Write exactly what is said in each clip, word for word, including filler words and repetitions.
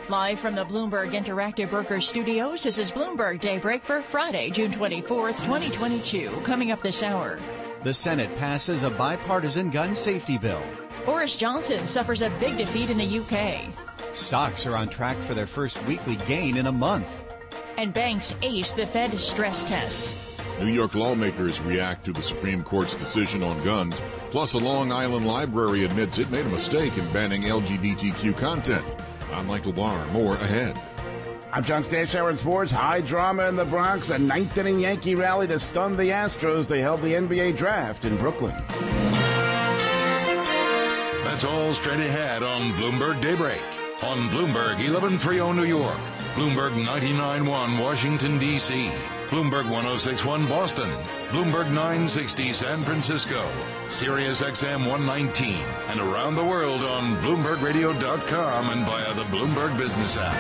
Live from the Bloomberg Interactive Broker Studios, this is Bloomberg Daybreak for Friday, June twenty-fourth, twenty twenty-two. Coming up this hour. The Senate passes a bipartisan gun safety bill. Boris Johnson suffers a big defeat in the U K. Stocks are on track for their first weekly gain in a month. And banks ace the Fed stress tests. New York lawmakers react to the Supreme Court's decision on guns. Plus, a Long Island library admits it made a mistake in banning L G B T Q content. I'm Michael Barr. More ahead. I'm John Stashower in sports. High drama in the Bronx. A ninth inning Yankee rally to stun the Astros. They held the N B A draft in Brooklyn. That's all straight ahead on Bloomberg Daybreak. On Bloomberg eleven thirty New York. Bloomberg ninety-nine point one Washington, D C Bloomberg one oh six point one Boston. Bloomberg nine sixty San Francisco. Sirius X M one nineteen. And around the world on Bloomberg Radio dot com and via the Bloomberg Business app.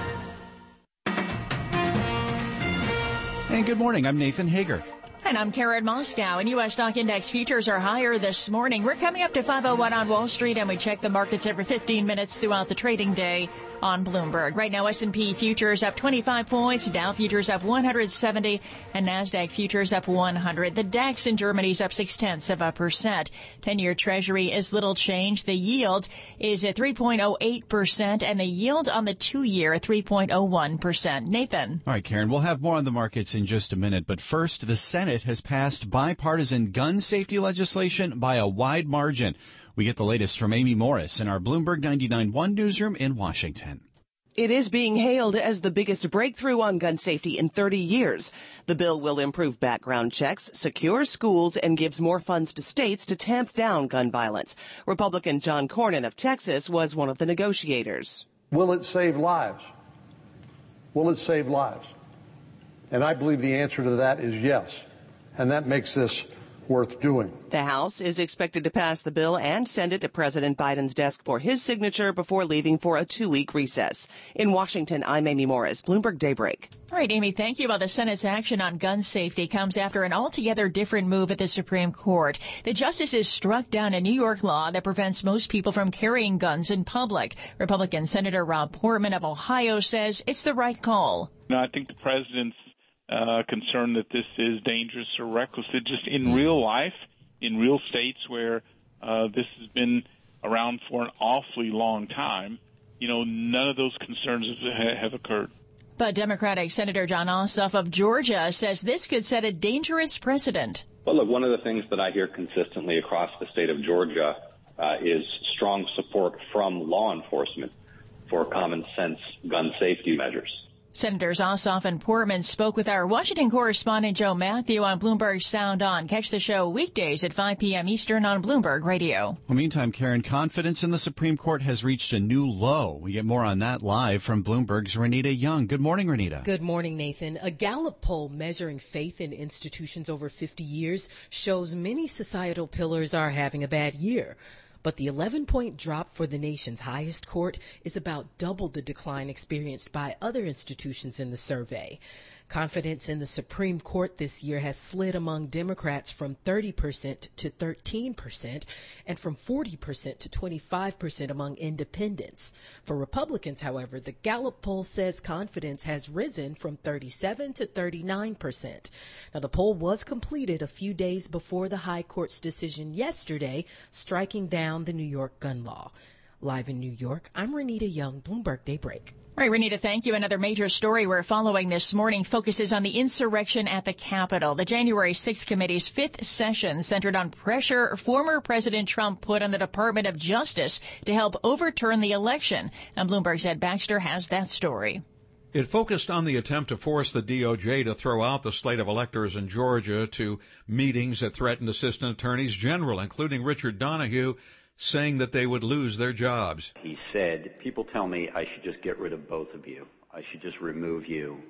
And good morning. I'm Nathan Hager. And I'm Karen Moscow. And U S stock index futures are higher this morning. We're coming up to five oh one on Wall Street, and we check the markets every fifteen minutes throughout the trading day on Bloomberg. Right now, S and P futures up twenty-five points, Dow futures up one hundred seventy, and NASDAQ futures up one hundred. The DAX in Germany's up six-tenths of a percent. ten-year Treasury is little change. The yield is at three point oh eight percent, and the yield on the two-year at three point oh one percent. Nathan. All right, Karen, we'll have more on the markets in just a minute, but first, the Senate has passed bipartisan gun safety legislation by a wide margin. We get the latest from Amy Morris in our Bloomberg ninety-nine point one newsroom in Washington. It is being hailed as the biggest breakthrough on gun safety in thirty years. The bill will improve background checks, secure schools, and gives more funds to states to tamp down gun violence. Republican John Cornyn of Texas was one of the negotiators. Will it save lives? Will it save lives? And I believe the answer to that is yes. And that makes this worth doing. The House is expected to pass the bill and send it to President Biden's desk for his signature before leaving for a two-week recess. In Washington, I'm Amy Morris, Bloomberg Daybreak. All right, Amy, thank you. Well, the Senate's action on gun safety comes after an altogether different move at the Supreme Court. The justices struck down a New York law that prevents most people from carrying guns in public. Republican Senator Rob Portman of Ohio says it's the right call. No, I think the president's Uh, concerned that this is dangerous or reckless. It just in real life, in real states where uh, this has been around for an awfully long time, you know, none of those concerns have, have occurred. But Democratic Senator John Ossoff of Georgia says this could set a dangerous precedent. Well, look, one of the things that I hear consistently across the state of Georgia uh, is strong support from law enforcement for common sense gun safety measures. Senators Ossoff and Portman spoke with our Washington correspondent Joe Matthew on Bloomberg Sound On. Catch the show weekdays at five p.m. Eastern on Bloomberg Radio. Well, meantime, Karen, confidence in the Supreme Court has reached a new low. We get more on that live from Bloomberg's Renita Young. Good morning, Renita. Good morning, Nathan. A Gallup poll measuring faith in institutions over fifty years shows many societal pillars are having a bad year. But the eleven-point drop for the nation's highest court is about double the decline experienced by other institutions in the survey. Confidence in the Supreme Court this year has slid among Democrats from thirty percent to thirteen percent and from forty percent to twenty-five percent among independents. For Republicans, however, the Gallup poll says confidence has risen from thirty-seven to thirty-nine percent. Now, the poll was completed a few days before the High Court's decision yesterday striking down the New York gun law. Live in New York, I'm Renita Young, Bloomberg Daybreak. All right, Renita, thank you. Another major story we're following this morning focuses on the insurrection at the Capitol. The January sixth committee's fifth session centered on pressure former President Trump put on the Department of Justice to help overturn the election. And Bloomberg's Ed Baxter has that story. It focused on the attempt to force the D O J to throw out the slate of electors in Georgia to meetings that threatened assistant attorneys general, including Richard Donoghue, saying that they would lose their jobs. He said, people tell me I should just get rid of both of you. I should just remove you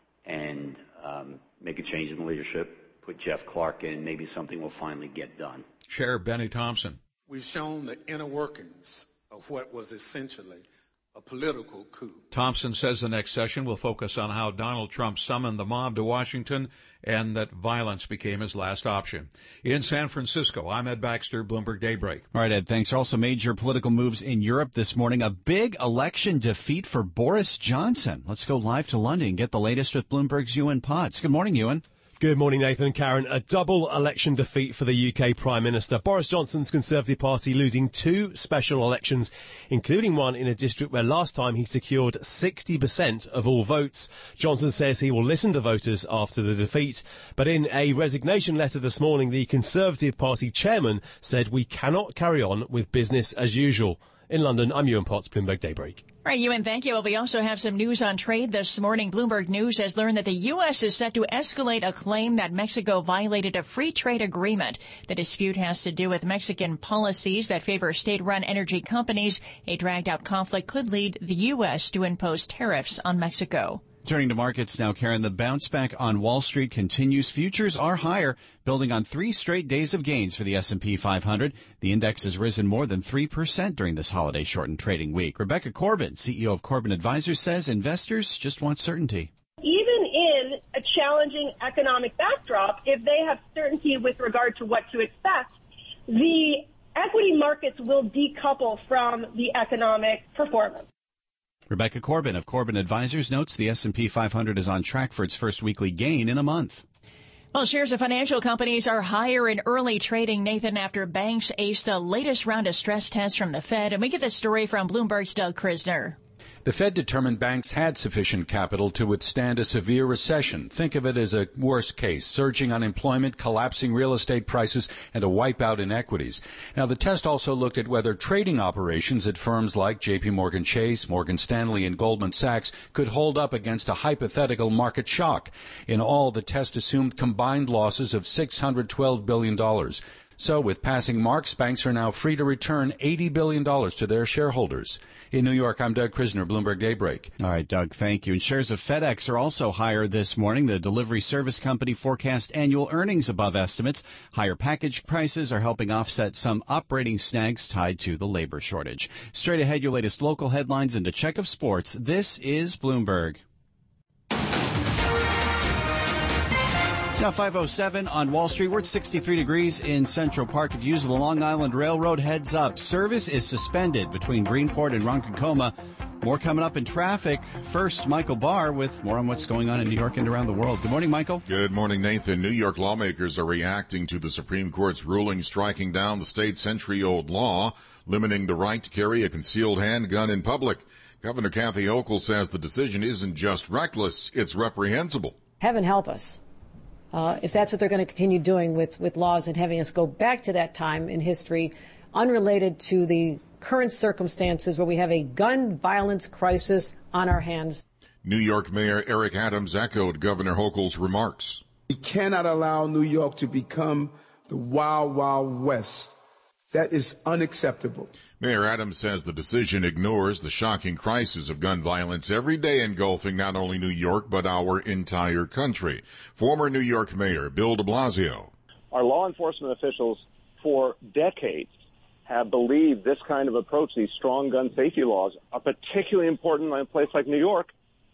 and um, make a change in the leadership, put Jeff Clark in, maybe something will finally get done. Chair Benny Thompson. We've shown the inner workings of what was essentially a political coup. Thompson says the next session will focus on how Donald Trump summoned the mob to Washington and that violence became his last option. In San Francisco, I'm Ed Baxter, Bloomberg Daybreak. All right, Ed, thanks. Also major political moves in Europe this morning. A big election defeat for Boris Johnson. Let's go live to London and get the latest with Bloomberg's Ewan Potts. Good morning, Ewan. Good morning, Nathan and Karen. A double election defeat for the U K Prime Minister. Boris Johnson's Conservative Party losing two special elections, including one in a district where last time he secured sixty percent of all votes. Johnson says he will listen to voters after the defeat. But in a resignation letter this morning, the Conservative Party chairman said we cannot carry on with business as usual. In London, I'm Ewan Potts, Bloomberg Daybreak. All right, Ewan, thank you. Well, we also have some news on trade this morning. Bloomberg News has learned that the U S is set to escalate a claim that Mexico violated a free trade agreement. The dispute has to do with Mexican policies that favor state-run energy companies. A dragged-out conflict could lead the U S to impose tariffs on Mexico. Turning to markets now, Karen, the bounce back on Wall Street continues. Futures are higher, building on three straight days of gains for the S and P five hundred. The index has risen more than three percent during this holiday-shortened trading week. Rebecca Corbin, C E O of Corbin Advisors, says investors just want certainty. Even in a challenging economic backdrop, if they have certainty with regard to what to expect, the equity markets will decouple from the economic performance. Rebecca Corbin of Corbin Advisors notes the S and P five hundred is on track for its first weekly gain in a month. Well, shares of financial companies are higher in early trading, Nathan, after banks ace the latest round of stress tests from the Fed. And we get this story from Bloomberg's Doug Krisner. The Fed determined banks had sufficient capital to withstand a severe recession. Think of it as a worst case, surging unemployment, collapsing real estate prices, and a wipeout in equities. Now, the test also looked at whether trading operations at firms like J P Morgan Chase, Morgan Stanley, and Goldman Sachs could hold up against a hypothetical market shock. In all, the test assumed combined losses of six hundred twelve billion dollars. So, with passing marks, banks are now free to return eighty billion dollars to their shareholders. In New York, I'm Doug Krisner, Bloomberg Daybreak. All right, Doug, thank you. And shares of FedEx are also higher this morning. The delivery service company forecast annual earnings above estimates. Higher package prices are helping offset some operating snags tied to the labor shortage. Straight ahead, your latest local headlines and a check of sports. This is Bloomberg. It's now five oh seven on Wall Street. We're at sixty-three degrees in Central Park. If you use the Long Island Railroad, heads up. Service is suspended between Greenport and Ronkonkoma. More coming up in traffic. First, Michael Barr with more on what's going on in New York and around the world. Good morning, Michael. Good morning, Nathan. New York lawmakers are reacting to the Supreme Court's ruling striking down the state's century-old law, limiting the right to carry a concealed handgun in public. Governor Kathy Hochul says the decision isn't just reckless, it's reprehensible. Heaven help us. Uh, if that's what they're going to continue doing with, with laws and having us go back to that time in history, unrelated to the current circumstances where we have a gun violence crisis on our hands. New York Mayor Eric Adams echoed Governor Hochul's remarks. We cannot allow New York to become the wild, wild west. That is unacceptable. Mayor Adams says the decision ignores the shocking crisis of gun violence every day engulfing not only New York, but our entire country. Former New York Mayor Bill de Blasio. Our law enforcement officials for decades have believed this kind of approach, these strong gun safety laws, are particularly important in a place like New York.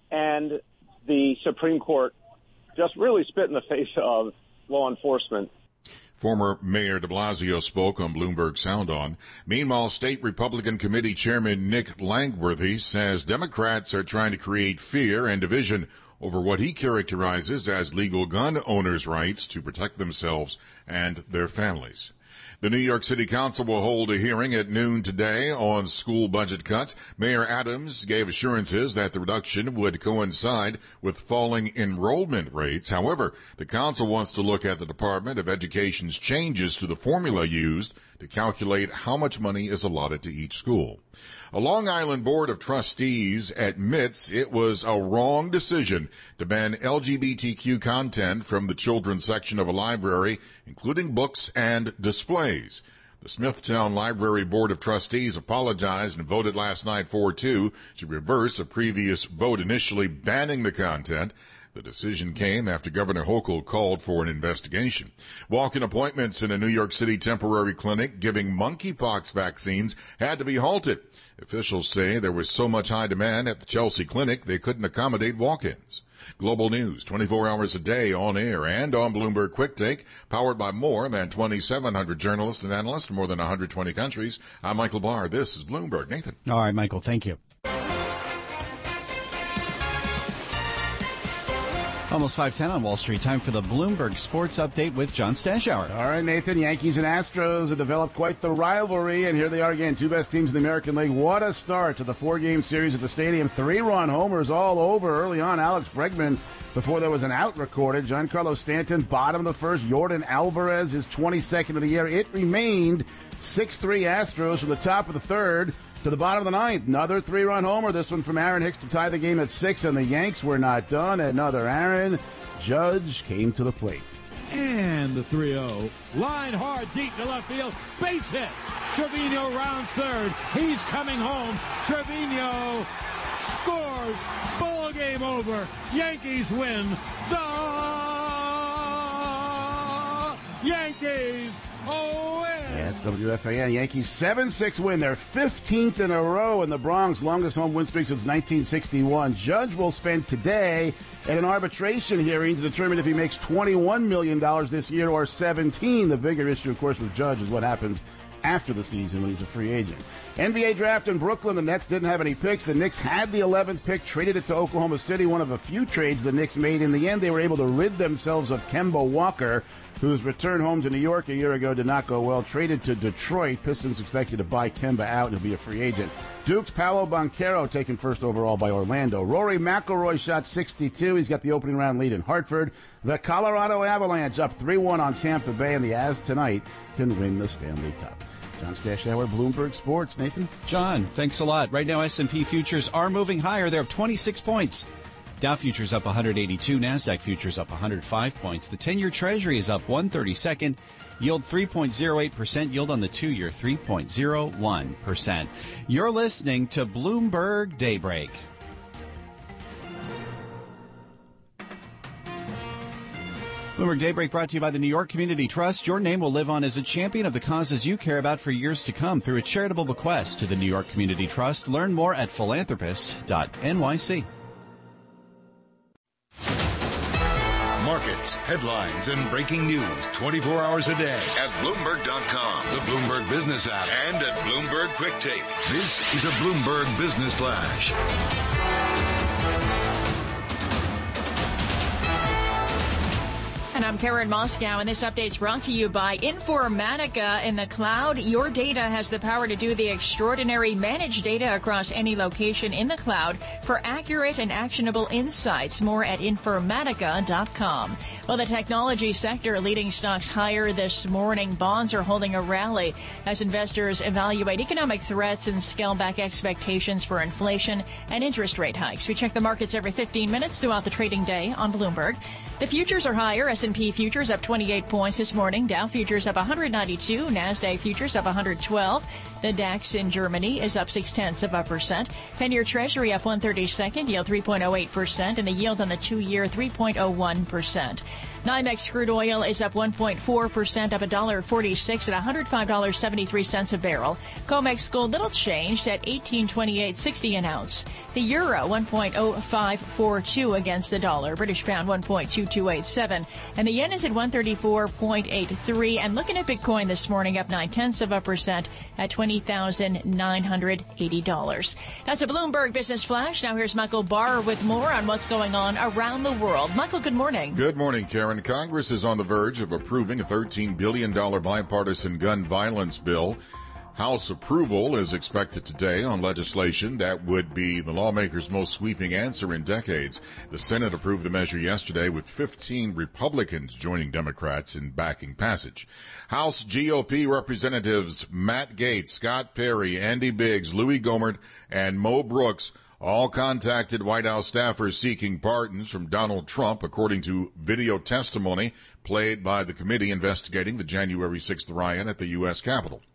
And the Supreme Court just really spit in the face of law enforcement. Former Mayor de Blasio spoke on Bloomberg Sound On. Meanwhile, State Republican Committee Chairman Nick Langworthy says Democrats are trying to create fear and division over what he characterizes as legal gun owners' rights to protect themselves and their families. The New York City Council will hold a hearing at noon today on school budget cuts. Mayor Adams gave assurances that the reduction would coincide with falling enrollment rates. However, the council wants to look at the Department of Education's changes to the formula used to calculate how much money is allotted to each school. A Long Island Board of Trustees admits it was a wrong decision to ban L G B T Q content from the children's section of a library, including books and displays. The Smithtown Library Board of Trustees apologized and voted last night four two to reverse a previous vote initially banning the content. The decision came after Governor Hochul called for an investigation. Walk-in appointments in a New York City temporary clinic giving monkeypox vaccines had to be halted. Officials say there was so much high demand at the Chelsea clinic they couldn't accommodate walk-ins. Global news, twenty-four hours a day on air and on Bloomberg Quick Take, powered by more than twenty-seven hundred journalists and analysts in more than one hundred twenty countries. I'm Michael Barr. This is Bloomberg. Nathan. All right, Michael, thank you. Almost five ten on Wall Street. Time for the Bloomberg Sports Update with John Stashower. All right, Nathan. Yankees and Astros have developed quite the rivalry, and here they are again, two best teams in the American League. What a start to the four-game series at the stadium. Three-run homers all over early on. Alex Bregman, before there was an out recorded. Giancarlo Stanton, bottom of the first. Yordan Alvarez, his twenty-second of the year. It remained six three Astros from the top of the third to the bottom of the ninth. Another three-run homer, this one from Aaron Hicks to tie the game at six, and the Yanks were not done. Another Aaron Judge came to the plate. And the three oh. Line hard deep to left field. Base hit. Trevino rounds third. He's coming home. Trevino scores. Ball game over. Yankees win. The Yankees win. Yeah, it's W F A N. Yankees seven six win. Their fifteenth in a row in the Bronx. Longest home win streak since nineteen sixty-one. Judge will spend today at an arbitration hearing to determine if he makes twenty-one million dollars this year or seventeen. The bigger issue, of course, with Judge is what happens after the season when he's a free agent. N B A draft in Brooklyn. The Nets didn't have any picks. The Knicks had the eleventh pick, traded it to Oklahoma City. One of a few trades the Knicks made. In the end, they were able to rid themselves of Kemba Walker, whose return home to New York a year ago did not go well. Traded to Detroit. Pistons expected to buy Kemba out and be a free agent. Duke's Paolo Banchero taken first overall by Orlando. Rory McIlroy shot sixty-two. He's got the opening round lead in Hartford. The Colorado Avalanche up three one on Tampa Bay, and the Avs tonight can win the Stanley Cup. John Stashower, Bloomberg Sports. Nathan? John, thanks a lot. Right now, S and P futures are moving higher. They're up twenty-six points. Dow futures up one hundred eighty-two. NASDAQ futures up one hundred five points. The ten-year Treasury is up one thirty-second. Yield three point oh eight percent. Yield on the two-year three point oh one percent. You're listening to Bloomberg Daybreak. Bloomberg Daybreak brought to you by the New York Community Trust. Your name will live on as a champion of the causes you care about for years to come through a charitable bequest to the New York Community Trust. Learn more at philanthropist dot N Y C. Markets, headlines, and breaking news twenty-four hours a day at Bloomberg dot com, the Bloomberg Business app, and at Bloomberg Quick Take. This is a Bloomberg Business Flash. And I'm Karen Moscow, and this update's brought to you by Informatica. In the cloud, your data has the power to do the extraordinary. Manage data across any location in the cloud for accurate and actionable insights. More at Informatica dot com. Well, the technology sector leading stocks higher this morning. Bonds are holding a rally as investors evaluate economic threats and scale back expectations for inflation and interest rate hikes. We check the markets every fifteen minutes throughout the trading day on Bloomberg. The futures are higher. S and P futures up twenty-eight points this morning. Dow futures up one hundred ninety-two. NASDAQ futures up one hundred twelve. The DAX in Germany is up six-tenths of a percent. ten-year Treasury up one thirty-second. Yield three point oh eight percent. And the yield on the two-year three point oh one percent. NYMEX crude oil is up one point four percent, up one dollar forty-six at one hundred five dollars and seventy-three cents a barrel. COMEX gold little changed at eighteen twenty-eight sixty an ounce. The euro one point oh five four two against the dollar. British pound one point two two eight seven. And the yen is at one thirty-four point eight three. And looking at Bitcoin this morning, up nine-tenths of a percent at twenty thousand nine hundred eighty dollars. That's a Bloomberg Business Flash. Now here's Michael Barr with more on what's going on around the world. Michael, good morning. Good morning, Karen. Congress is on the verge of approving a thirteen billion dollars bipartisan gun violence bill. House approval is expected today on legislation that would be the lawmakers' most sweeping answer in decades. The Senate approved the measure yesterday with fifteen Republicans joining Democrats in backing passage. House G O P representatives Matt Gaetz, Scott Perry, Andy Biggs, Louis Gohmert, and Mo Brooks all contacted White House staffers seeking pardons from Donald Trump, according to video testimony played by the committee investigating the January sixth riot at the U S Capitol.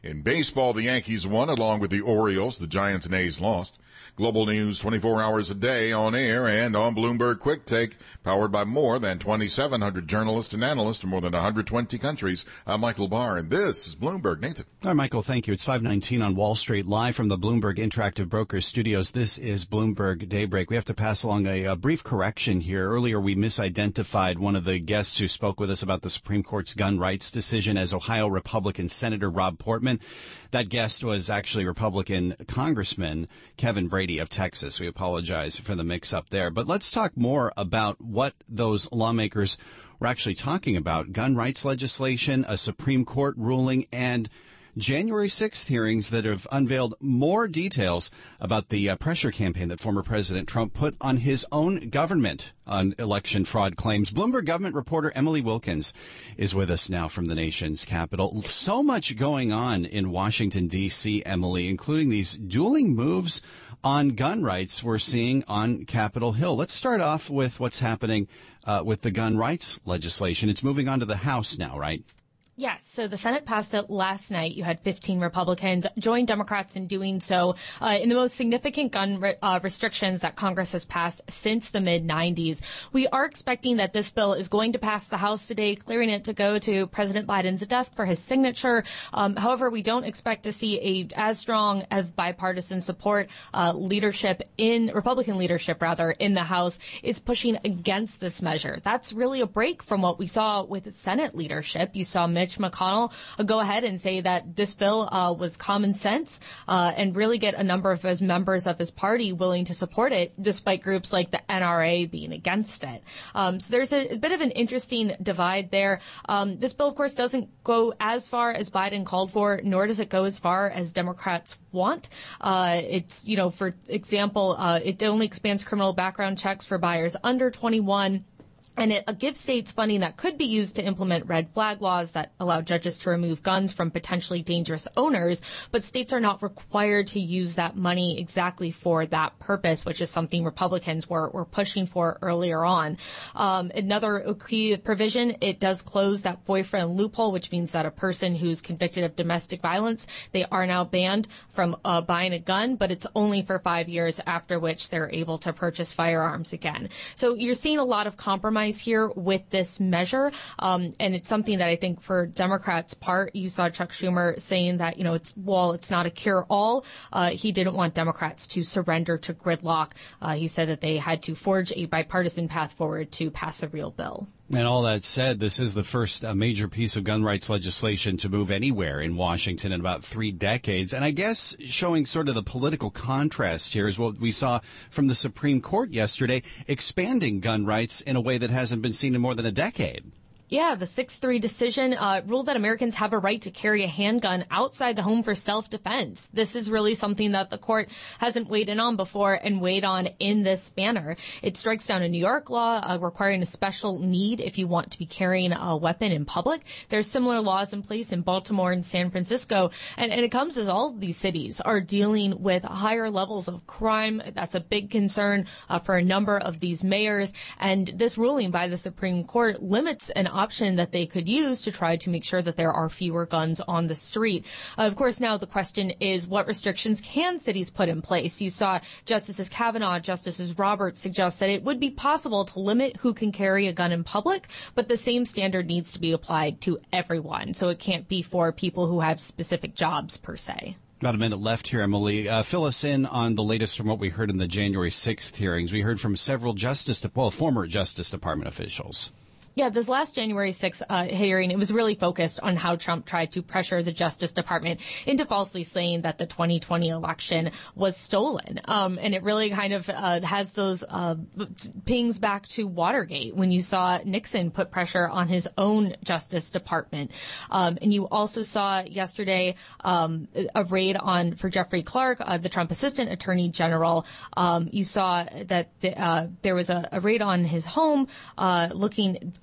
In baseball, the Yankees won along with the Orioles. The Giants and A's lost. Global news twenty-four hours a day on air and on Bloomberg Quick Take, powered by more than twenty-seven hundred journalists and analysts in more than one hundred twenty countries. I'm Michael Barr, and this is Bloomberg. Nathan. All right, Michael, thank you. It's five nineteen on Wall Street, live from the Bloomberg Interactive Brokers studios. This is Bloomberg Daybreak. We have to pass along a, a brief correction here. Earlier, we misidentified one of the guests who spoke with us about the Supreme Court's gun rights decision as Ohio Republican Senator Rob Portman. That guest was actually Republican Congressman Kevin Brady of Texas. We apologize for the mix-up there. But let's talk more about what those lawmakers were actually talking about. Gun rights legislation, a Supreme Court ruling, and January sixth hearings that have unveiled more details about the uh, pressure campaign that former President Trump put on his own government on election fraud claims. Bloomberg government reporter Emily Wilkins is with us now from the nation's capital. So much going on in Washington, D C, Emily, including these dueling moves on gun rights we're seeing on Capitol Hill. Let's start off with what's happening uh, with the gun rights legislation. It's moving on to the House now, right? Yes. So the Senate passed it last night. You had fifteen Republicans join Democrats in doing so uh, in the most significant gun re- uh, restrictions that Congress has passed since the mid nineties. We are expecting that this bill is going to pass the House today, clearing it to go to President Biden's desk for his signature. Um, however, we don't expect to see a as strong of bipartisan support. Uh, leadership in Republican leadership, rather, in the House is pushing against this measure. That's really a break from what we saw with Senate leadership. You saw Mitch McConnell uh, go ahead and say that this bill uh, was common sense uh, and really get a number of his members of his party willing to support it, despite groups like the N R A being against it. Um, so there's a, a bit of an interesting divide there. Um, this bill, of course, doesn't go as far as Biden called for, nor does it go as far as Democrats want. Uh, it's, you know, for example, uh, it only expands criminal background checks for buyers under twenty-one. And it gives states funding that could be used to implement red flag laws that allow judges to remove guns from potentially dangerous owners. But states are not required to use that money exactly for that purpose, which is something Republicans were, were pushing for earlier on. Um, another key provision, it does close that boyfriend loophole, which means that a person who's convicted of domestic violence, they are now banned from uh, buying a gun, but it's only for five years, after which they're able to purchase firearms again. So you're seeing a lot of compromise here with this measure. Um, and it's something that I think for Democrats' part, you saw Chuck Schumer saying that, you know, it's, while it's not a cure all, uh, he didn't want Democrats to surrender to gridlock. Uh, he said that they had to forge a bipartisan path forward to pass a real bill. And all that said, this is the first uh, major piece of gun rights legislation to move anywhere in Washington in about three decades. And I guess showing sort of the political contrast here is what we saw from the Supreme Court yesterday, expanding gun rights in a way that hasn't been seen in more than a decade. Yeah, the six three decision uh, ruled that Americans have a right to carry a handgun outside the home for self-defense. This is really something that the court hasn't weighed in on before and weighed on in this manner. It strikes down a New York law uh, requiring a special need if you want to be carrying a weapon in public. There's similar laws in place in Baltimore and San Francisco, and, and it comes as all of these cities are dealing with higher levels of crime. That's a big concern uh, for a number of these mayors, and this ruling by the Supreme Court limits an option that they could use to try to make sure that there are fewer guns on the street. Uh, of course, now the question is, what restrictions can cities put in place? You saw Justices Kavanaugh, Justices Roberts suggest that it would be possible to limit who can carry a gun in public, but the same standard needs to be applied to everyone. So it can't be for people who have specific jobs per se. About a minute left here, Emily. Uh, fill us in on the latest from what we heard in the January sixth hearings. We heard from several Justice, well, former Justice Department officials. Yeah, this last January sixth uh, hearing, it was really focused on how Trump tried to pressure the Justice Department into falsely saying that the twenty twenty election was stolen. Um, and it really kind of uh, has those uh, pings back to Watergate when you saw Nixon put pressure on his own Justice Department. Um, and you also saw yesterday um, a raid on for Jeffrey Clark, uh, the Trump Assistant Attorney General. Um, you saw that the, uh, there was a, a raid on his home uh, looking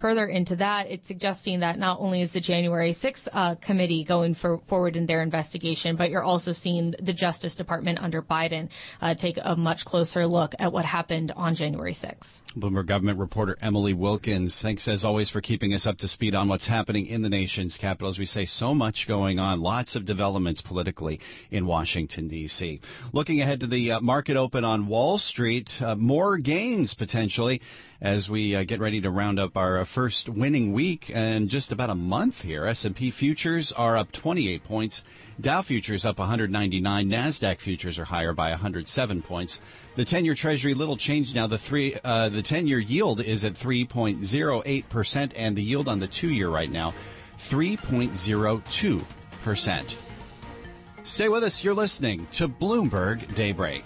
further into that, it's suggesting that not only is the January sixth uh, committee going for, forward in their investigation, but you're also seeing the Justice Department under Biden uh, take a much closer look at what happened on January sixth. Bloomberg government reporter Emily Wilkins, thanks as always for keeping us up to speed on what's happening in the nation's capital. As we say, so much going on, lots of developments politically in Washington, D C. Looking ahead to the uh, market open on Wall Street, uh, more gains potentially as we uh, get ready to round up our uh, first winning week in just about a month here. S and P futures are up twenty-eight points. Dow futures up one hundred ninety-nine. NASDAQ futures are higher by one hundred seven points. The ten-year Treasury, little change now. The three, uh, the ten-year yield is at three point zero eight percent, and the yield on the two-year right now, three point zero two percent. Stay with us. You're listening to Bloomberg Daybreak.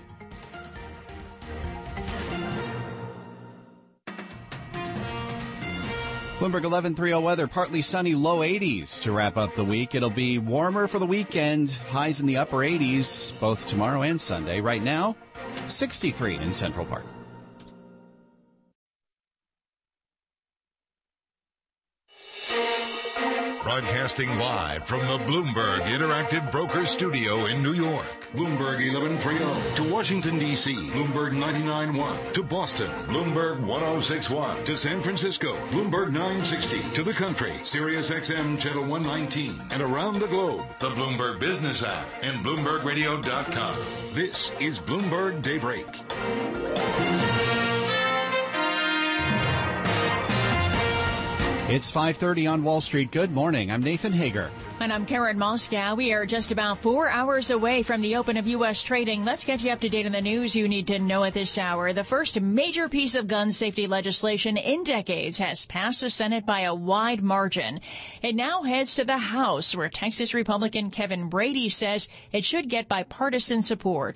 Bloomberg eleven thirty weather, partly sunny, low eighties to wrap up the week. It'll be warmer for the weekend, highs in the upper eighties, both tomorrow and Sunday. Right now, sixty-three in Central Park. Broadcasting live from the Bloomberg Interactive Brokers Studio in New York. Bloomberg eleven thirty to Washington, D C. Bloomberg ninety-nine point one to Boston. Bloomberg ten sixty-one to San Francisco. Bloomberg nine sixty to the country. Sirius X M Channel one nineteen. And around the globe, the Bloomberg Business app and Bloomberg Radio dot com. This is Bloomberg Daybreak. It's five thirty on Wall Street. Good morning. I'm Nathan Hager. And I'm Karen Moscow. We are just about four hours away from the open of U S trading. Let's get you up to date on the news you need to know at this hour. The first major piece of gun safety legislation in decades has passed the Senate by a wide margin. It now heads to the House, where Texas Republican Kevin Brady says it should get bipartisan support.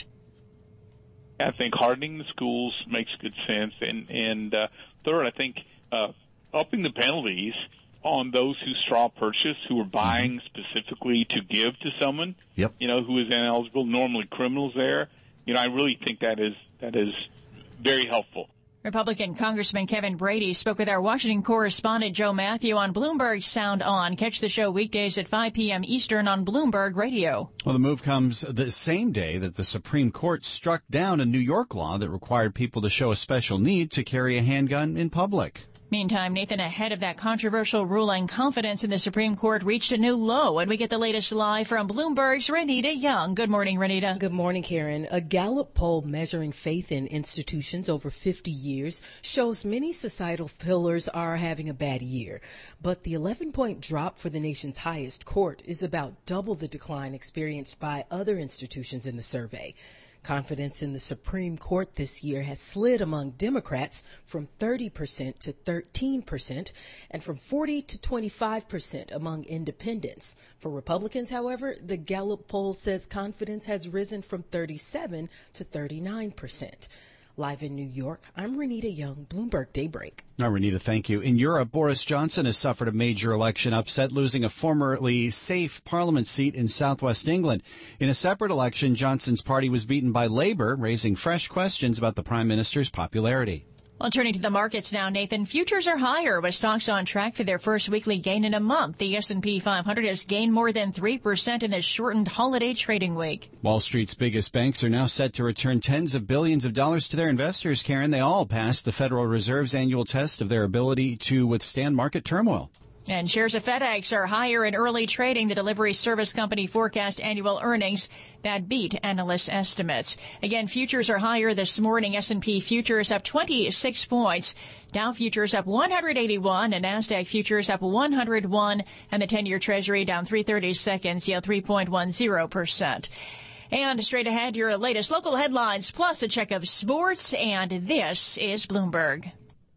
I think hardening the schools makes good sense. And, and uh, third, I think uh, upping the penalties on those who straw purchase, who are buying specifically to give to someone, yep. you know, who is ineligible, normally criminals there. You know, I really think that is that is very helpful. Republican Congressman Kevin Brady spoke with our Washington correspondent Joe Matthew on Bloomberg Sound On. Catch the show weekdays at five p.m. Eastern on Bloomberg Radio. Well, the move comes the same day that the Supreme Court struck down a New York law that required people to show a special need to carry a handgun in public. Meantime, Nathan, ahead of that controversial ruling, confidence in the Supreme Court reached a new low. And we get the latest live from Bloomberg's Renita Young. Good morning, Renita. Good morning, Karen. A Gallup poll measuring faith in institutions over fifty years shows many societal pillars are having a bad year. But the eleven-point drop for the nation's highest court is about double the decline experienced by other institutions in the survey. Confidence in the Supreme Court this year has slid among Democrats from thirty percent to thirteen percent and from forty to twenty-five percent among independents. For Republicans, however, the Gallup poll says confidence has risen from thirty-seven to thirty-nine percent. Live in New York, I'm Renita Young, Bloomberg Daybreak. Now, Renita, thank you. In Europe, Boris Johnson has suffered a major election upset, losing a formerly safe parliament seat in southwest England. In a separate election, Johnson's party was beaten by Labour, raising fresh questions about the prime minister's popularity. Well, turning to the markets now, Nathan, futures are higher with stocks on track for their first weekly gain in a month. The S and P five hundred has gained more than three percent in this shortened holiday trading week. Wall Street's biggest banks are now set to return tens of billions of dollars to their investors, Karen. They all passed the Federal Reserve's annual test of their ability to withstand market turmoil. And shares of FedEx are higher in early trading. The delivery service company forecast annual earnings that beat analysts' estimates. Again, futures are higher this morning. S and P futures up twenty-six points. Dow futures up one hundred eighty-one and NASDAQ futures up one hundred one. And the ten-year Treasury down three thirty-seconds, yield three point one zero percent. And straight ahead, your latest local headlines, plus a check of sports. And this is Bloomberg.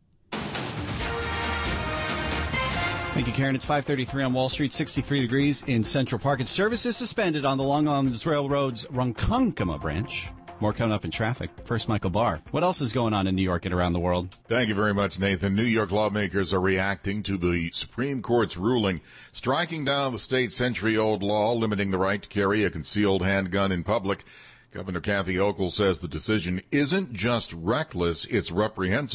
Thank you, Karen. It's five thirty-three on Wall Street, sixty-three degrees in Central Park. And service is suspended on the Long Island Railroad's Ronkonkoma branch. More coming up in traffic. First, Michael Barr. What else is going on in New York and around the world? Thank you very much, Nathan. New York lawmakers are reacting to the Supreme Court's ruling striking down the state's century-old law limiting the right to carry a concealed handgun in public. Governor Kathy Hochul says the decision isn't just reckless, it's reprehensible.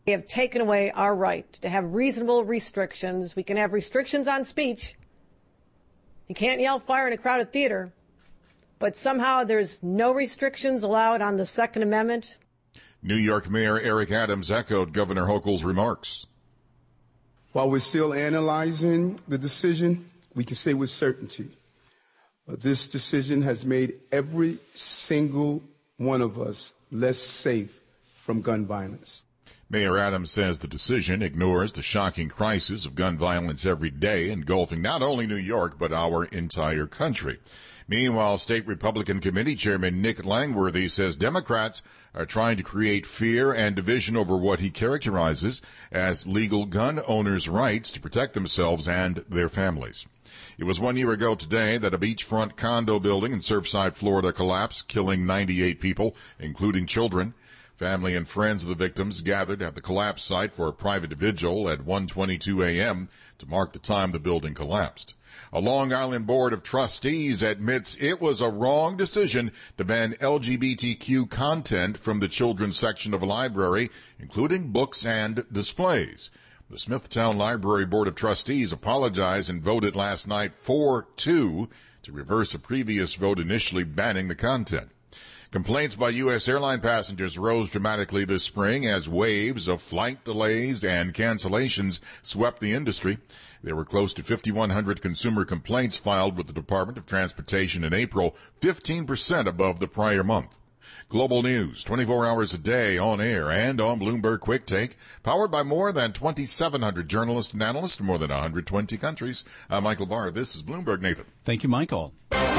They have taken away our right to have reasonable restrictions. We can have restrictions on speech. You can't yell fire in a crowded theater, but somehow there's no restrictions allowed on the Second Amendment. New York Mayor Eric Adams echoed Governor Hochul's remarks. While we're still analyzing the decision, we can say with certainty, uh, this decision has made every single one of us less safe from gun violence. Mayor Adams says the decision ignores the shocking crisis of gun violence every day, engulfing not only New York, but our entire country. Meanwhile, State Republican Committee Chairman Nick Langworthy says Democrats are trying to create fear and division over what he characterizes as legal gun owners' rights to protect themselves and their families. It was one year ago today that a beachfront condo building in Surfside, Florida collapsed, killing ninety-eight people, including children. Family and friends of the victims gathered at the collapse site for a private vigil at one twenty-two a.m. to mark the time the building collapsed. A Long Island Board of Trustees admits it was a wrong decision to ban L G B T Q content from the children's section of a library, including books and displays. The Smithtown Library Board of Trustees apologized and voted last night four two to reverse a previous vote initially banning the content. Complaints by U S airline passengers rose dramatically this spring as waves of flight delays and cancellations swept the industry. There were close to fifty-one hundred consumer complaints filed with the Department of Transportation in April, fifteen percent above the prior month. Global news, twenty-four hours a day on air and on Bloomberg Quick Take, powered by more than twenty-seven hundred journalists and analysts in more than one hundred twenty countries. I'm Michael Barr. This is Bloomberg. Nathan. Thank you, Michael.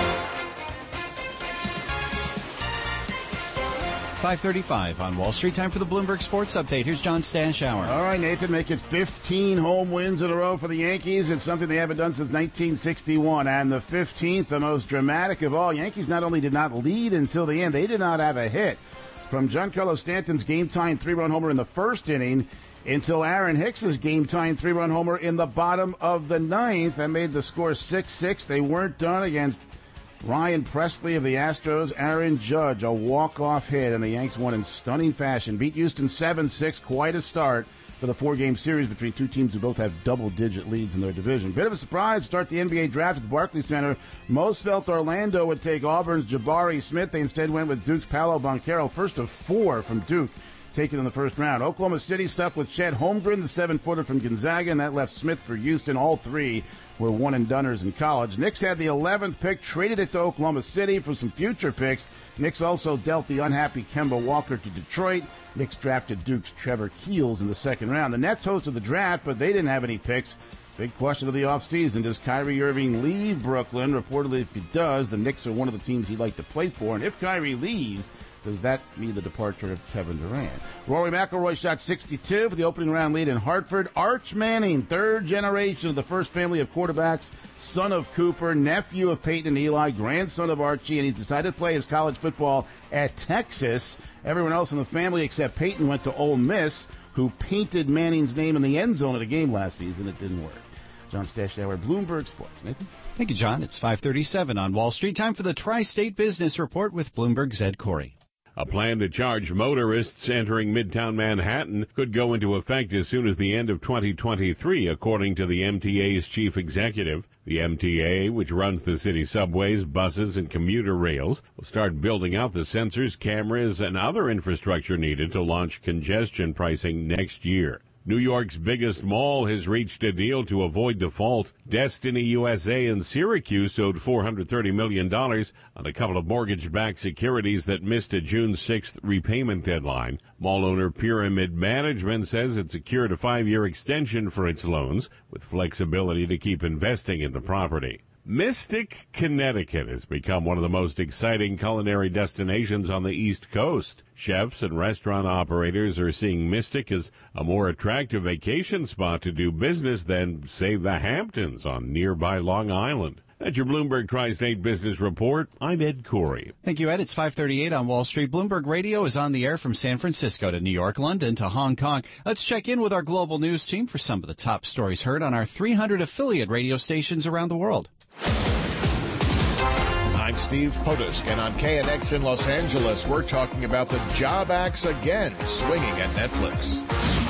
five thirty-five on Wall Street. Time for the Bloomberg Sports Update. Here's John Stashower. All right, Nathan, make it fifteen home wins in a row for the Yankees. It's something they haven't done since nineteen sixty-one. And the fifteenth, the most dramatic of all. Yankees not only did not lead until the end, they did not have a hit. From Giancarlo Stanton's game-tying three-run homer in the first inning until Aaron Hicks's game-tying three-run homer in the bottom of the ninth. That made the score six six. They weren't done against Ryan Presley of the Astros, Aaron Judge, a walk-off hit, and the Yanks won in stunning fashion. Beat Houston seven six, quite a start for the four-game series between two teams who both have double-digit leads in their division. Bit of a surprise to start the N B A draft at the Barclays Center. Most felt Orlando would take Auburn's Jabari Smith. They instead went with Duke's Paolo Banchero, first of four from Duke, taken in the first round. Oklahoma City stuck with Chet Holmgren, the seven-footer from Gonzaga, and that left Smith for Houston. All three were one-and-doneers in college. Knicks had the eleventh pick, traded it to Oklahoma City for some future picks. Knicks also dealt the unhappy Kemba Walker to Detroit. Knicks drafted Duke's Trevor Keels in the second round. The Nets hosted the draft, but they didn't have any picks. Big question of the offseason, does Kyrie Irving leave Brooklyn? Reportedly, if he does, the Knicks are one of the teams he'd like to play for. And if Kyrie leaves, does that mean the departure of Kevin Durant? Rory McIlroy shot sixty-two for the opening round lead in Hartford. Arch Manning, third generation of the first family of quarterbacks, son of Cooper, nephew of Peyton and Eli, grandson of Archie, and he's decided to play his college football at Texas. Everyone else in the family except Peyton went to Ole Miss, who painted Manning's name in the end zone at a game last season. It didn't work. John Stashower, Bloomberg Sports. Nathan? Thank you, John. It's five thirty-seven on Wall Street. Time for the Tri-State Business Report with Bloomberg's Ed Corey. A plan to charge motorists entering Midtown Manhattan could go into effect as soon as the end of twenty twenty-three, according to the M T A's chief executive. The M T A, which runs the city subways, buses, and commuter rails, will start building out the sensors, cameras, and other infrastructure needed to launch congestion pricing next year. New York's biggest mall has reached a deal to avoid default. Destiny U S A and Syracuse owed four hundred thirty million dollars on a couple of mortgage-backed securities that missed a June sixth repayment deadline. Mall owner Pyramid Management says it secured a five-year extension for its loans with flexibility to keep investing in the property. Mystic, Connecticut has become one of the most exciting culinary destinations on the East Coast. Chefs and restaurant operators are seeing Mystic as a more attractive vacation spot to do business than, say, the Hamptons on nearby Long Island. That's your Bloomberg Tri-State Business Report. I'm Ed Corey. Thank you, Ed. It's five thirty-eight on Wall Street. Bloomberg Radio is on the air from San Francisco to New York, London to Hong Kong. Let's check in with our global news team for some of the top stories heard on our three hundred affiliate radio stations around the world. I'm Steve Potusk, and on K N X in Los Angeles, we're talking about the Job Acts again swinging at Netflix.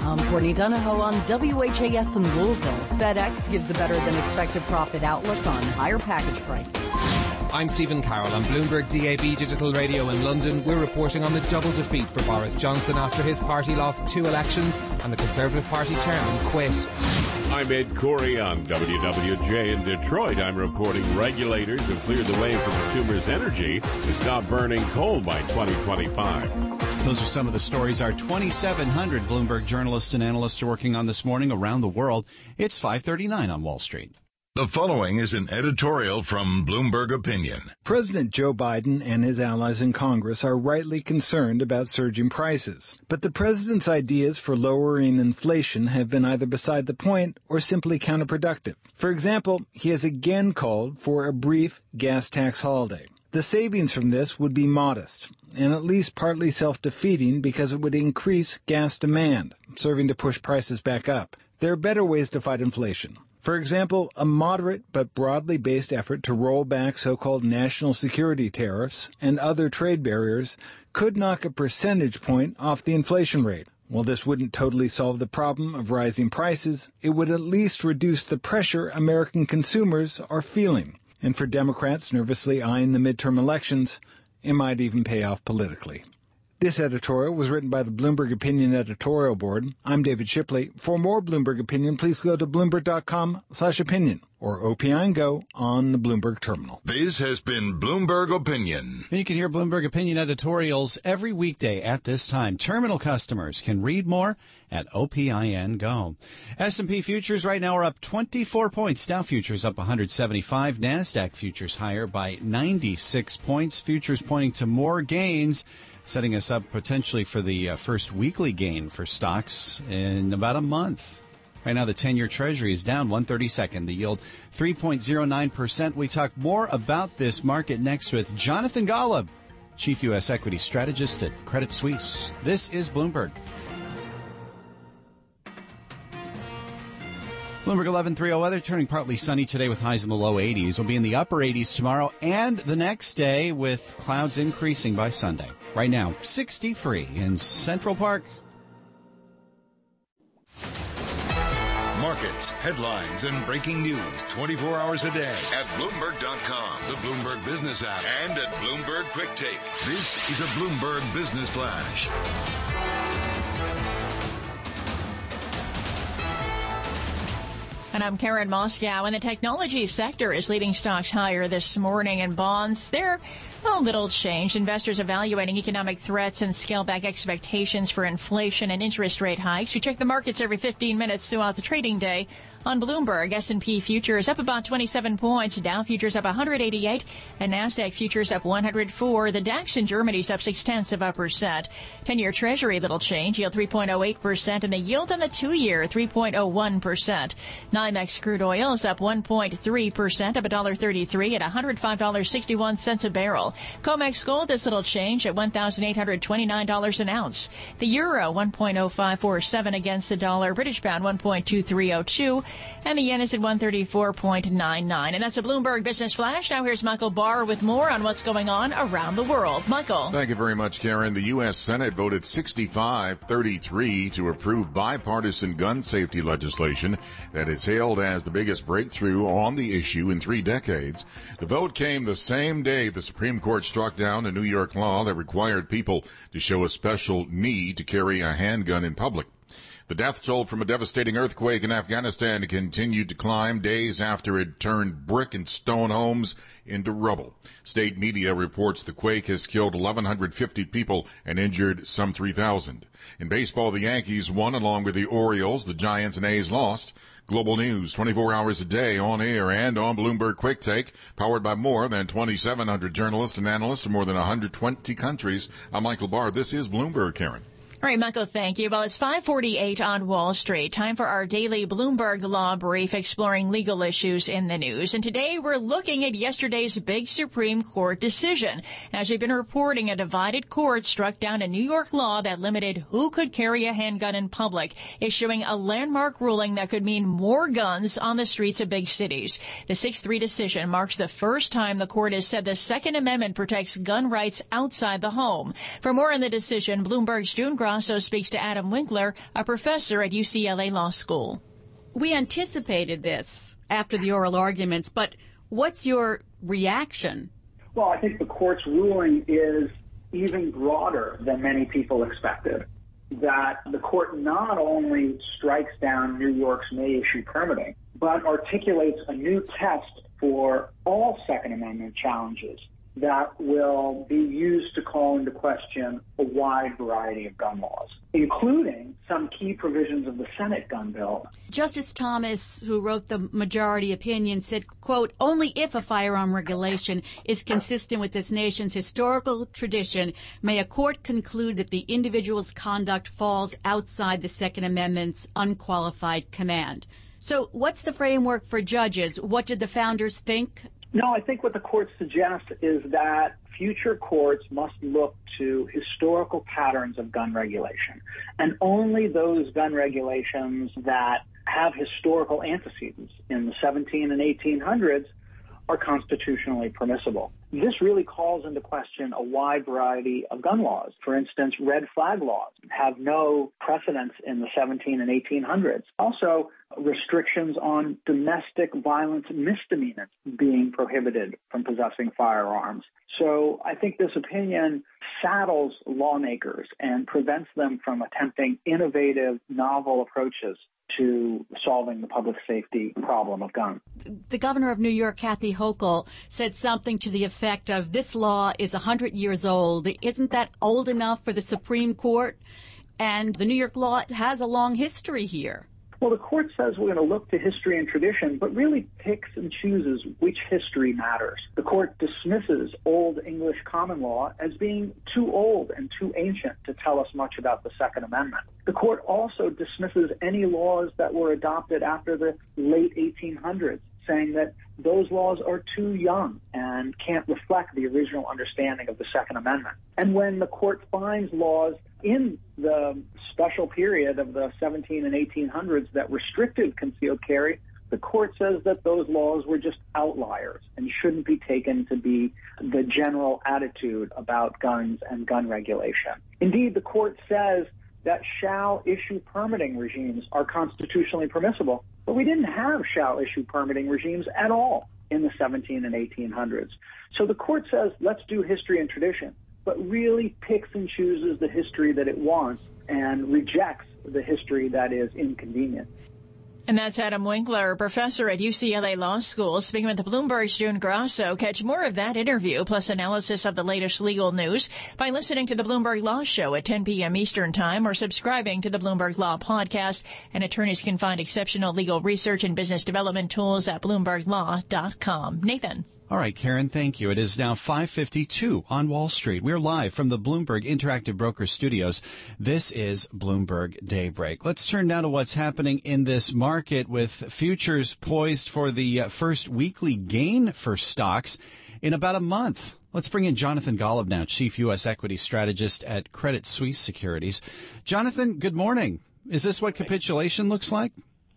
I'm Courtney Donahoe on W H A S in Louisville. FedEx gives a better-than-expected profit outlook on higher package prices. I'm Stephen Carroll on Bloomberg D A B Digital Radio in London. We're reporting on the double defeat for Boris Johnson after his party lost two elections and the Conservative Party chairman quit. I'm Ed Corey on W W J in Detroit. I'm reporting regulators have cleared the way for consumers' energy to stop burning coal by twenty twenty-five. Those are some of the stories our twenty-seven hundred Bloomberg journalists and analysts are working on this morning around the world. It's five thirty-nine on Wall Street. The following is an editorial from Bloomberg Opinion. President Joe Biden and his allies in Congress are rightly concerned about surging prices. But the president's ideas for lowering inflation have been either beside the point or simply counterproductive. For example, he has again called for a brief gas tax holiday. The savings from this would be modest, and at least partly self-defeating because it would increase gas demand, serving to push prices back up. There are better ways to fight inflation. For example, a moderate but broadly based effort to roll back so-called national security tariffs and other trade barriers could knock a percentage point off the inflation rate. While this wouldn't totally solve the problem of rising prices, it would at least reduce the pressure American consumers are feeling. And for Democrats nervously eyeing the midterm elections, it might even pay off politically. This editorial was written by the Bloomberg Opinion Editorial Board. I'm David Shipley. For more Bloomberg Opinion, please go to bloomberg.com slash opinion or O P I and Go on the Bloomberg terminal. This has been Bloomberg Opinion. You can hear Bloomberg Opinion editorials every weekday at this time. Terminal customers can read more at O P I N Go. S and P futures right now are up twenty-four points. Dow futures up one hundred seventy-five. NASDAQ futures higher by ninety-six points. Futures pointing to more gains, setting us up potentially for the uh, first weekly gain for stocks in about a month. Right now, the ten-year Treasury is down one thirty-second. The yield three point oh nine percent. We talk more about this market next with Jonathan Golub, Chief U S Equity Strategist at Credit Suisse. This is Bloomberg. Bloomberg eleven thirty weather, turning partly sunny today with highs in the low eighties. We'll be in the upper eighties tomorrow and the next day with clouds increasing by Sunday. Right now, sixty-three in Central Park. Markets, headlines, and breaking news twenty-four hours a day at Bloomberg dot com, the Bloomberg Business app, and at Bloomberg Quick Take. This is a Bloomberg Business Flash. And I'm Karen Moscow, and the technology sector is leading stocks higher this morning, and bonds, they're a little changed. Investors evaluating economic threats and scale back expectations for inflation and interest rate hikes. We check the markets every fifteen minutes throughout the trading day. On Bloomberg, S and P futures up about twenty-seven points, Dow futures up one hundred eighty-eight, and NASDAQ futures up one hundred four. The DAX in Germany's up six-tenths of a percent. ten-year Treasury, little change, yield three point oh eight percent, and the yield on the two-year, three point oh one percent. NYMEX crude oil is up one point three percent, up one dollar thirty-three at one hundred five dollars and sixty-one cents a barrel. COMEX gold is little change at one thousand eight hundred twenty-nine dollars an ounce. The euro, one point oh five four seven against the dollar. British pound, one point two three oh two. And the yen is at one thirty-four point nine nine. And that's a Bloomberg Business Flash. Now here's Michael Barr with more on what's going on around the world. Michael. Thank you very much, Karen. The U S Senate voted sixty-five thirty-three to approve bipartisan gun safety legislation that is hailed as the biggest breakthrough on the issue in three decades. The vote came the same day the Supreme Court struck down a New York law that required people to show a special need to carry a handgun in public. The death toll from a devastating earthquake in Afghanistan continued to climb days after it turned brick and stone homes into rubble. State media reports the quake has killed eleven fifty people and injured some three thousand. In baseball, the Yankees won along with the Orioles. The Giants and A's lost. Global news twenty-four hours a day on air and on Bloomberg Quick Take, powered by more than twenty-seven hundred journalists and analysts in more than one hundred twenty countries. I'm Michael Barr. This is Bloomberg, Karen. All right, Michael, thank you. Well, it's five forty-eight on Wall Street. Time for our daily Bloomberg Law Brief exploring legal issues in the news. And today we're looking at yesterday's big Supreme Court decision. As we've been reporting, a divided court struck down a New York law that limited who could carry a handgun in public, issuing a landmark ruling that could mean more guns on the streets of big cities. The six three decision marks the first time the court has said the Second Amendment protects gun rights outside the home. For more on the decision, Bloomberg's June Grant Grasso speaks to Adam Winkler, a professor at U C L A Law School. We anticipated this after the oral arguments, but what's your reaction? Well, I think the court's ruling is even broader than many people expected. That the court not only strikes down New York's May issue permitting, but articulates a new test for all Second Amendment challenges that will be used to call into question a wide variety of gun laws, including some key provisions of the Senate gun bill. Justice Thomas, who wrote the majority opinion, said, quote, only if a firearm regulation is consistent with this nation's historical tradition may a court conclude that the individual's conduct falls outside the Second Amendment's unqualified command. So what's the framework for judges? What did the founders think? No, I think what the court suggests is that future courts must look to historical patterns of gun regulation, and only those gun regulations that have historical antecedents in the seventeen and eighteen hundreds are constitutionally permissible. This really calls into question a wide variety of gun laws. For instance, red flag laws have no precedence in the seventeen and eighteen hundreds. Also, restrictions on domestic violence misdemeanors being prohibited from possessing firearms. So I think this opinion saddles lawmakers and prevents them from attempting innovative, novel approaches to solving the public safety problem of guns. The governor of New York, Kathy Hochul, said something to the effect of, this law is one hundred years old. Isn't that old enough for the Supreme Court? And the New York law has a long history here. Well, the court says we're going to look to history and tradition, but really picks and chooses which history matters. The court dismisses Old English common law as being too old and too ancient to tell us much about the Second Amendment. The court also dismisses any laws that were adopted after the late eighteen hundreds, saying that those laws are too young and can't reflect the original understanding of the Second Amendment. And when the court finds laws in the special period of the seventeen and eighteen hundreds that restricted concealed carry, the court says that those laws were just outliers and shouldn't be taken to be the general attitude about guns and gun regulation. Indeed, the court says that shall issue permitting regimes are constitutionally permissible, but we didn't have shall issue permitting regimes at all in the seventeen and eighteen hundreds. So the court says, let's do history and tradition, but really picks and chooses the history that it wants and rejects the history that is inconvenient. And that's Adam Winkler, professor at U C L A Law School, speaking with Bloomberg's June Grasso. Catch more of that interview, plus analysis of the latest legal news, by listening to the Bloomberg Law Show at ten p.m. Eastern Time or subscribing to the Bloomberg Law Podcast. And attorneys can find exceptional legal research and business development tools at bloomberg law dot com. Nathan. All right, Karen, thank you. It is now five fifty-two on Wall Street. We're live from the Bloomberg Interactive Broker Studios. This is Bloomberg Daybreak. Let's turn now to what's happening in this market with futures poised for the first weekly gain for stocks in about a month. Let's bring in Jonathan Golub now, Chief U S Equity Strategist at Credit Suisse Securities. Jonathan, good morning. Is this what capitulation looks like?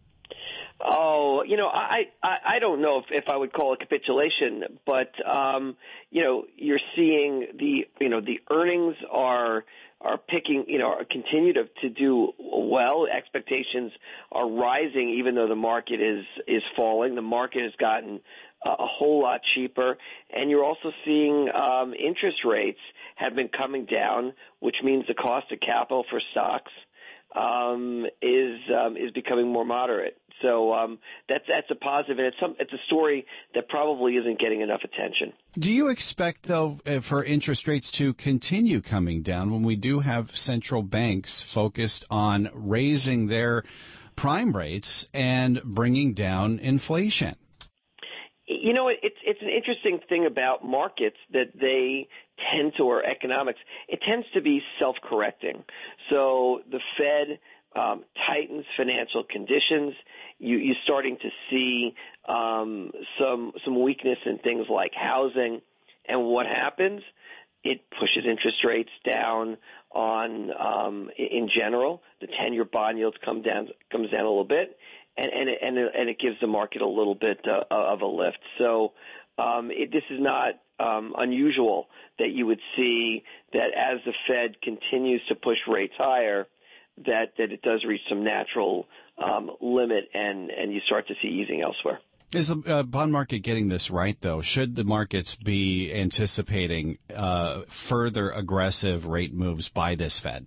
Oh, you know, I, I, I don't know if, if I would call it capitulation, but, um, you know, you're seeing the, you know, the earnings are, are picking, you know, continue to, to do well. Expectations are rising, even though the market is, is falling. The market has gotten a, a whole lot cheaper. And you're also seeing, um, interest rates have been coming down, which means the cost of capital for stocks, um, is, um, is becoming more moderate. So um, that's that's a positive, and it's some it's a story that probably isn't getting enough attention. Do you expect, though, for interest rates to continue coming down when we do have central banks focused on raising their prime rates and bringing down inflation? You know, it's it's an interesting thing about markets that they tend to, or economics, it tends to be self-correcting. So the Fed um, tightens financial conditions. You, you're starting to see um, some some weakness in things like housing, and what happens? It pushes interest rates down on um, in general. The ten-year bond yields come down comes down a little bit, and and it, and it, and it gives the market a little bit uh, of a lift. So um, it, this is not um, unusual that you would see that as the Fed continues to push rates higher, that, that it does reach some natural um, limit and, and you start to see easing elsewhere. Is the uh, bond market getting this right, though? Should the markets be anticipating uh, further aggressive rate moves by this Fed?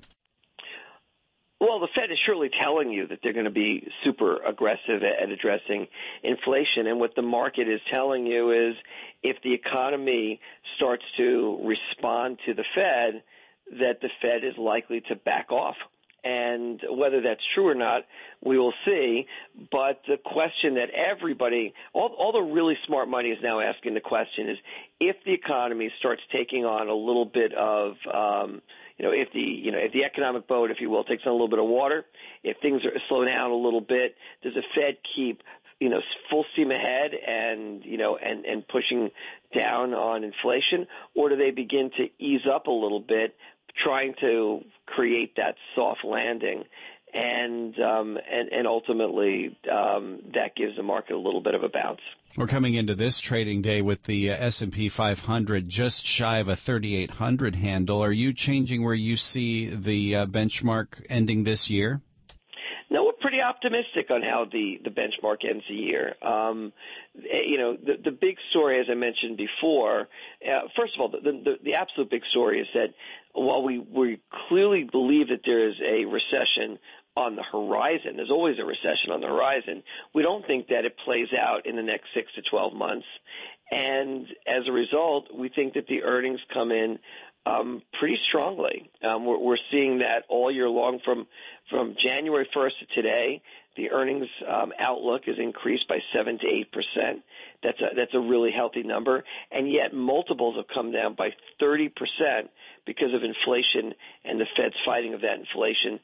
Well, the Fed is surely telling you that they're going to be super aggressive at, at addressing inflation. And what the market is telling you is if the economy starts to respond to the Fed, that the Fed is likely to back off. And whether that's true or not, we will see. But the question that everybody, all, all the really smart money is now asking the question is, if the economy starts taking on a little bit of, um, you know, if the, you know, if the economic boat, if you will, takes on a little bit of water, if things are slow down a little bit, does the Fed keep, you know, full steam ahead and, you know, and, and pushing down on inflation, or do they begin to ease up a little bit, trying to create that soft landing, and um, and, and ultimately um, that gives the market a little bit of a bounce. We're coming into this trading day with the uh, S and P five hundred just shy of a thirty-eight hundred handle. Are you changing where you see the uh, benchmark ending this year? No, we're pretty optimistic on how the, the benchmark ends the year. Um, you know, the, the big story, as I mentioned before, uh, first of all, the, the, the absolute big story is that while we, we clearly believe that there is a recession on the horizon, there's always a recession on the horizon, we don't think that it plays out in the next six to twelve months. And as a result, we think that the earnings come in Um, pretty strongly. Um, we're, we're seeing that all year long from from January first to today. The earnings um, outlook is increased by seven to eight percent. That's a that's a really healthy number, and yet multiples have come down by thirty percent because of inflation and the Fed's fighting of that inflation.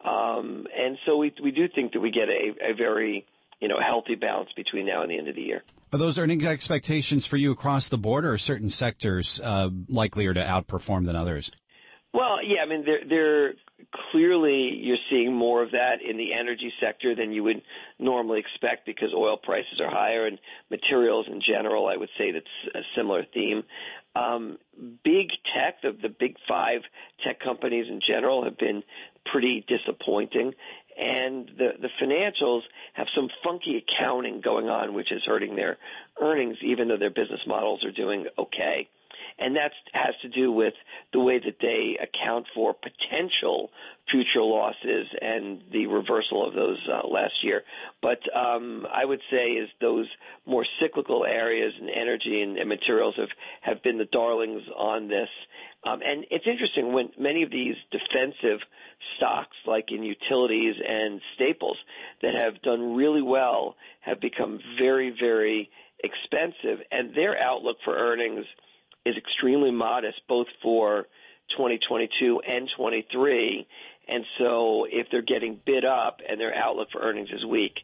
Um, and so we we do think that we get a, a very you know healthy balance between now and the end of the year. Are those earnings expectations for you across the board, or are certain sectors uh, likelier to outperform than others? Well, yeah, I mean, they're, they're clearly you're seeing more of that in the energy sector than you would normally expect because oil prices are higher and materials in general, I would say that's a similar theme. Um, big tech, the, the big five tech companies in general have been pretty disappointing. And the, the financials have some funky accounting going on, which is hurting their earnings, even though their business models are doing okay. And that has to do with the way that they account for potential future losses and the reversal of those uh, last year. But um, I would say is those more cyclical areas in energy and, and materials have, have been the darlings on this. Um, and it's interesting when many of these defensive stocks, like in utilities and staples, that have done really well have become very, very expensive. And their outlook for earnings is extremely modest, both for twenty twenty-two and twenty-three. And so if they're getting bid up and their outlook for earnings is weak,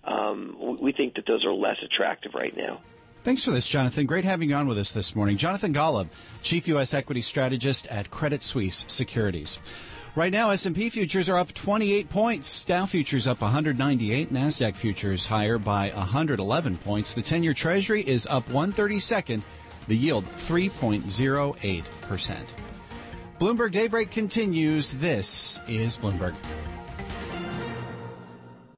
um, we think that those are less attractive right now. Thanks for this, Jonathan. Great having you on with us this morning. Jonathan Golub, Chief U S Equity Strategist at Credit Suisse Securities. Right now, S and P futures are up twenty-eight points. Dow futures up one hundred ninety-eight. NASDAQ futures higher by one hundred eleven points. The ten-year Treasury is up one thirty-second. The yield, three point zero eight percent. Bloomberg Daybreak continues. This is Bloomberg.